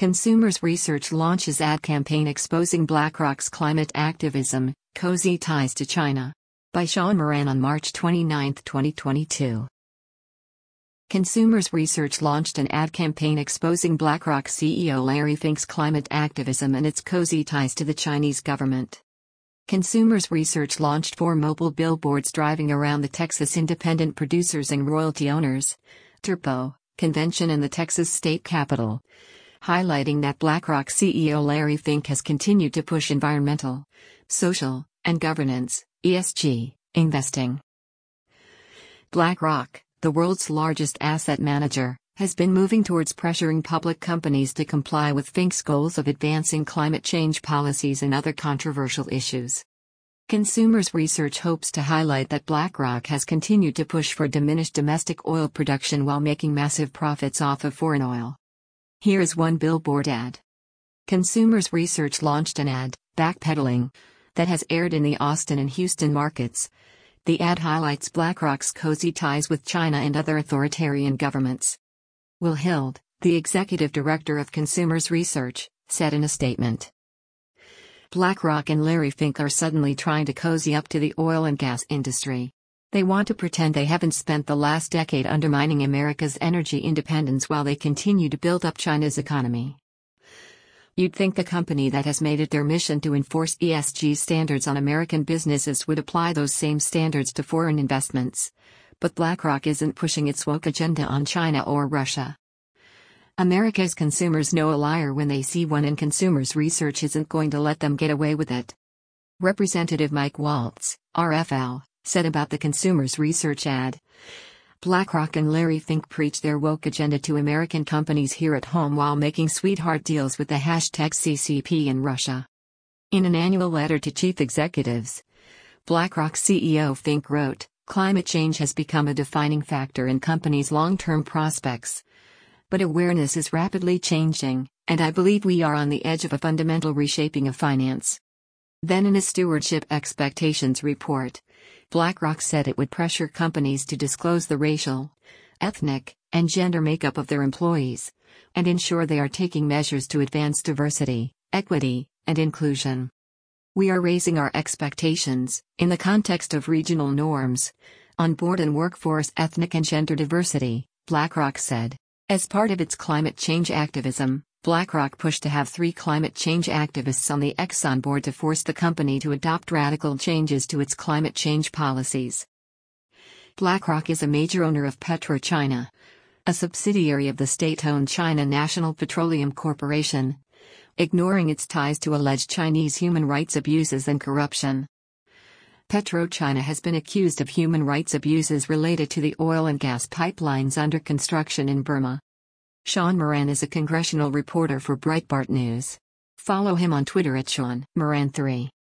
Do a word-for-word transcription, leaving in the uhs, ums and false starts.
Consumers Research launches ad campaign exposing BlackRock's climate activism, cozy ties to China. By Sean Moran on March twenty-ninth, twenty twenty-two. Consumers Research launched an ad campaign exposing BlackRock C E O Larry Fink's climate activism and its cozy ties to the Chinese government. Consumers Research launched four mobile billboards driving around the Texas Independent Producers and Royalty Owners (TIRPO) convention in the Texas state capitol, highlighting that BlackRock C E O Larry Fink has continued to push environmental, social, and governance (E S G) investing. BlackRock, the world's largest asset manager, has been moving towards pressuring public companies to comply with Fink's goals of advancing climate change policies and other controversial issues. Consumers Research hopes to highlight that BlackRock has continued to push for diminished domestic oil production while making massive profits off of foreign oil. Here is one billboard ad. Consumers Research launched an ad, Backpedaling, that has aired in the Austin and Houston markets. The ad highlights BlackRock's cozy ties with China and other authoritarian governments. Will Hild, the executive director of Consumers Research, said in a statement. BlackRock and Larry Fink are suddenly trying to cozy up to the oil and gas industry. They want to pretend they haven't spent the last decade undermining America's energy independence while they continue to build up China's economy. You'd think the company that has made it their mission to enforce E S G standards on American businesses would apply those same standards to foreign investments. But BlackRock isn't pushing its woke agenda on China or Russia. America's consumers know a liar when they see one, and Consumers Research isn't going to let them get away with it. Representative Mike Waltz, R F L, said about the Consumers Research ad. BlackRock and Larry Fink preach their woke agenda to American companies here at home while making sweetheart deals with the hashtag C C P in Russia. In an annual letter to chief executives, BlackRock C E O Fink wrote, "Climate change has become a defining factor in companies' long-term prospects. But awareness is rapidly changing, and I believe we are on the edge of a fundamental reshaping of finance." Then in a stewardship expectations report, BlackRock said it would pressure companies to disclose the racial, ethnic, and gender makeup of their employees, and ensure they are taking measures to advance diversity, equity, and inclusion. "We are raising our expectations, in the context of regional norms, on board and workforce ethnic and gender diversity," BlackRock said. As part of its climate change activism, BlackRock pushed to have three climate change activists on the Exxon board to force the company to adopt radical changes to its climate change policies. BlackRock is a major owner of PetroChina, a subsidiary of the state-owned China National Petroleum Corporation, ignoring its ties to alleged Chinese human rights abuses and corruption. PetroChina has been accused of human rights abuses related to the oil and gas pipelines under construction in Burma. Sean Moran is a congressional reporter for Breitbart News. Follow him on Twitter at Sean Moran three.